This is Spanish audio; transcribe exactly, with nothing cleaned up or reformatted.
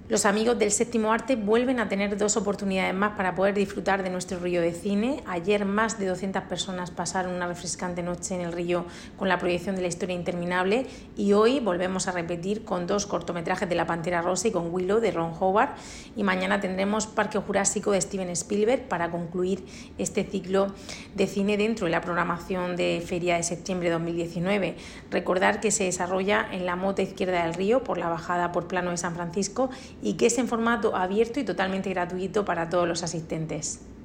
Los amigos del Séptimo Arte vuelven a tener dos oportunidades más para poder disfrutar de nuestro Río de Cine. Ayer más de doscientas personas pasaron una refrescante noche en el Río con la proyección de La historia interminable y hoy volvemos a repetir con dos cortometrajes de La Pantera Rosa y con Willow de Ron Howard, y mañana tendremos Parque Jurásico de Steven Spielberg para concluir este ciclo de cine dentro de la programación de Feria de Septiembre de dos mil diecinueve. Recordar que se desarrolla en la mota izquierda del río por la bajada por plano de San Francisco y que es en formato abierto y totalmente gratuito para todos los asistentes.